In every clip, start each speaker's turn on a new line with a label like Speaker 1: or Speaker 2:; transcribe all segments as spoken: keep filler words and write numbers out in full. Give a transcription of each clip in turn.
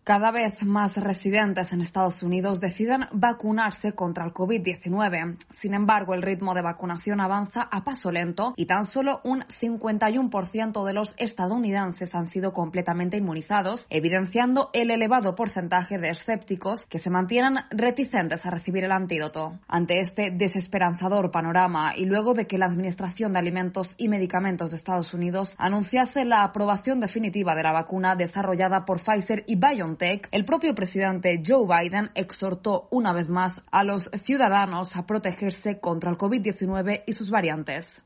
Speaker 1: Cada vez más residentes en Estados Unidos deciden vacunarse contra el covid diecinueve. Sin embargo, el ritmo de vacunación avanza a paso lento y tan solo un cincuenta y uno por ciento de los estadounidenses han sido completamente inmunizados, evidenciando el elevado porcentaje de escépticos que se mantienen reticentes a recibir el antídoto. Ante este desesperanzador panorama y luego de que la Administración de Alimentos y Medicamentos de Estados Unidos anunciase la aprobación definitiva de la vacuna desarrollada por Pfizer y BioNTech, el propio presidente Joe Biden exhortó una vez más a los ciudadanos a protegerse contra el covid diecinueve y sus variantes.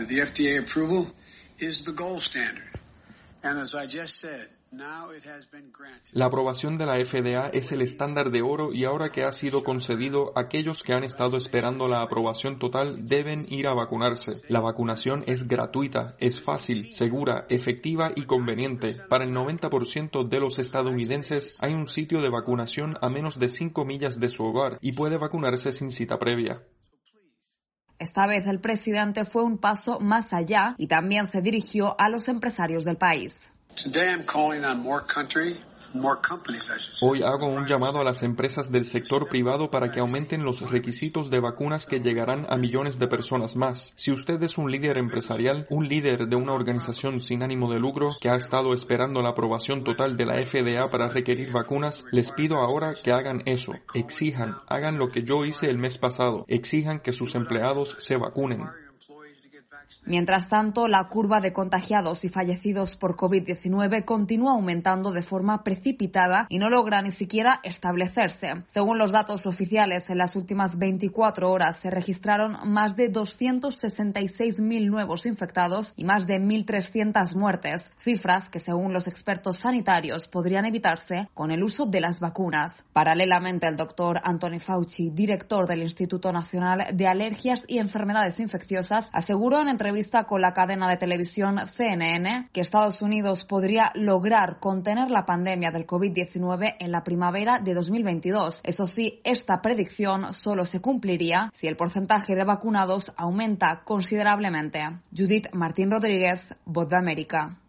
Speaker 2: La aprobación de la F D A es el estándar de oro y ahora que ha sido concedido, aquellos que han estado esperando la aprobación total deben ir a vacunarse. La vacunación es gratuita, es fácil, segura, efectiva y conveniente. Para el noventa por ciento de los estadounidenses hay un sitio de vacunación a menos de cinco millas de su hogar y puede vacunarse sin cita previa.
Speaker 1: Esta vez el presidente fue un paso más allá y también se dirigió a los empresarios del país.
Speaker 2: Hoy hago un llamado a las empresas del sector privado para que aumenten los requisitos de vacunas que llegarán a millones de personas más. Si usted es un líder empresarial, un líder de una organización sin ánimo de lucro que ha estado esperando la aprobación total de la F D A para requerir vacunas, les pido ahora que hagan eso. Exijan, hagan lo que yo hice el mes pasado. Exijan que sus empleados se vacunen.
Speaker 1: Mientras tanto, la curva de contagiados y fallecidos por covid diecinueve continúa aumentando de forma precipitada y no logra ni siquiera establecerse. Según los datos oficiales, en las últimas veinticuatro horas se registraron más de doscientos sesenta y seis mil nuevos infectados y más de mil trescientas muertes, cifras que según los expertos sanitarios podrían evitarse con el uso de las vacunas. Paralelamente, el doctor Anthony Fauci, director del Instituto Nacional de Alergias y Enfermedades Infecciosas, aseguró en entrevista con la cadena de televisión C N N que Estados Unidos podría lograr contener la pandemia del covid diecinueve en la primavera de dos mil veintidós. Eso sí, esta predicción solo se cumpliría si el porcentaje de vacunados aumenta considerablemente. Judith Martín Rodríguez, Voz de América.